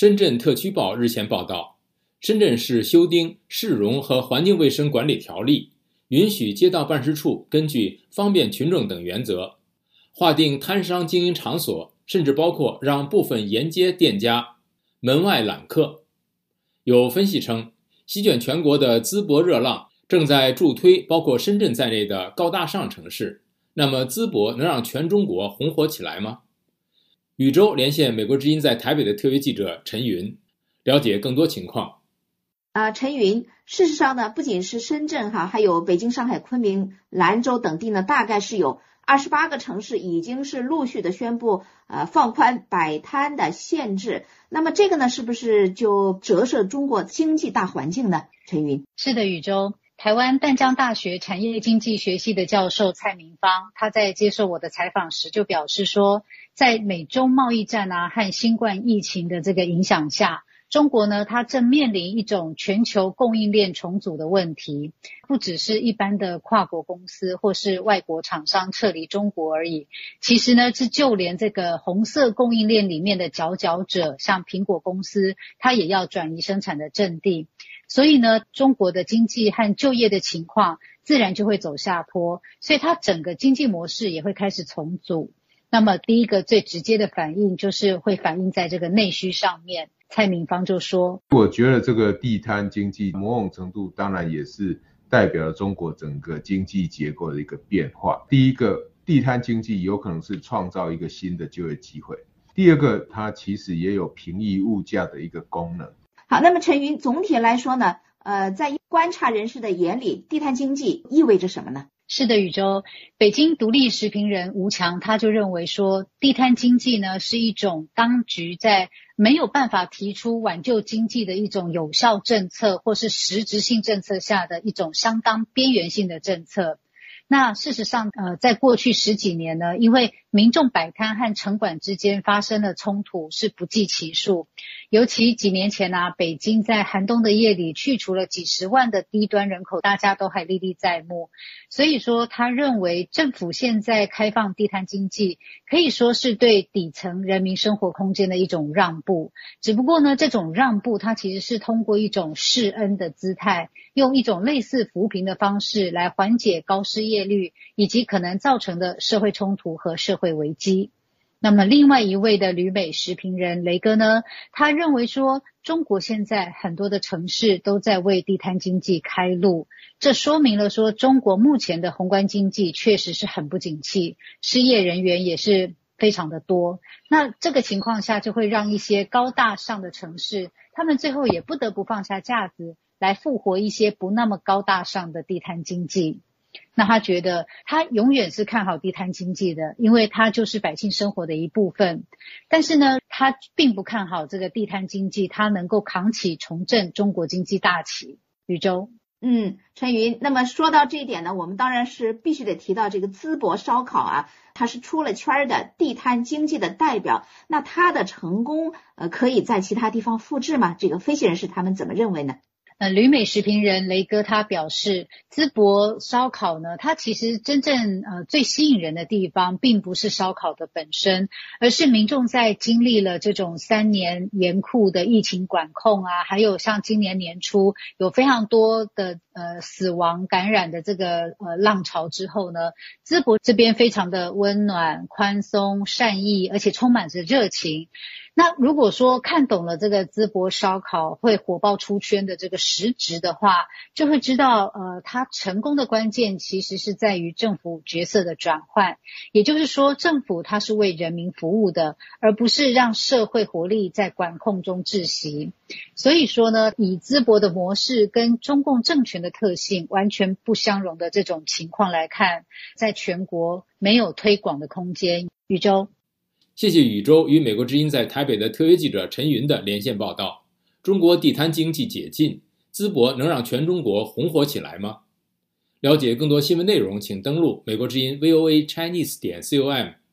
深圳特区报日前报道，深圳市修订市容和环境卫生管理条例，允许街道办事处根据方便群众等原则，划定摊商经营场所，甚至包括让部分沿街店家门外揽客。有分析称，席卷全国的淄博热浪正在助推包括深圳在内的高大上城市。那么淄博能让全中国红火起来吗？宇宙连线美国之音在台北的特约记者陈云，了解更多情况。 陈云，事实上呢，不仅是深圳还有北京、上海、昆明、兰州等地呢，大概是有28个城市已经是陆续的宣布放宽摆摊的限制。那么这个呢，是不是就折射中国经济大环境呢？陈云。 是的，宇宙。台湾淡江大学产业经济学系的教授蔡明芳，他在接受我的采访时就表示说，在美中贸易战和新冠疫情的这个影响下，中国呢，它正面临一种全球供应链重组的问题，不只是一般的跨国公司或是外国厂商撤离中国而已，其实呢，是就连这个红色供应链里面的佼佼者，像苹果公司，它也要转移生产的阵地。所以呢，中国的经济和就业的情况自然就会走下坡，所以它整个经济模式也会开始重组。那么第一个最直接的反应就是会反映在这个内需上面。蔡明芳就说， 我觉得这个地摊经济某种程度当然也是代表了中国整个经济结构的一个变化。第一个，地摊经济有可能是创造一个新的就业机会。第二个，它其实也有平抑物价的一个功能。 好，那么陈云，总体来说呢，在观察人士的眼里，地摊经济意味着什么呢？ 是的，宇宙。北京独立时评人吴强他就认为说，地摊经济呢是一种当局在没有办法提出挽救经济的一种有效政策或是实质性政策下的一种相当边缘性的政策。那事实上在过去10几年呢，因为民众摆摊和城管之间发生的冲突是不计其数，尤其几年前北京在寒冬的夜里去除了几十万的低端人口，大家都还历历在目。所以说他认为政府现在开放地摊经济可以说是对底层人民生活空间的一种让步，只不过呢，这种让步它其实是通过一种示恩的姿态，用一种类似扶贫的方式来缓解高失业率以及可能造成的社会冲突和社会危机。那么另外一位的旅美时评人雷哥呢，他认为说，中国现在很多的城市都在为地摊经济开路，这说明了说，中国目前的宏观经济确实是很不景气，失业人员也是非常的多。那这个情况下就会让一些高大上的城市，他们最后也不得不放下架子来复活一些不那么高大上的地摊经济。那他觉得他永远是看好地摊经济的，因为它就是百姓生活的一部分。但是呢，他并不看好这个地摊经济它能够扛起重振中国经济大旗。宇宙。 陈云，那么说到这一点呢，我们当然是必须得提到这个淄博烧烤它是出了圈的地摊经济的代表。那它的成功可以在其他地方复制吗？这个分析人士他们怎么认为呢？ 旅美时评人雷哥他表示，淄博烧烤呢，它其实真正最吸引人的地方并不是烧烤的本身，而是民众在经历了这种3年严酷的疫情管控还有像今年年初有非常多的死亡感染的这个浪潮之后呢，淄博这边非常的温暖、宽松、善意，而且充满着热情。那如果说看懂了这个淄博烧烤会火爆出圈的这个实质的话，就会知道它成功的关键其实是在于政府角色的转换。也就是说，政府它是为人民服务的，而不是让社会活力在管控中窒息。所以说呢，以淄博的模式跟中共政权的特性完全不相容的这种情况来看，在全国没有推广的空间。宇宙。 谢谢宇宙与美国之音在台北的特约记者陈云的连线报道。中国地摊经济解禁，淄博能让全中国红火起来吗？了解更多新闻内容，请登录美国之音 VOA Chinese.com。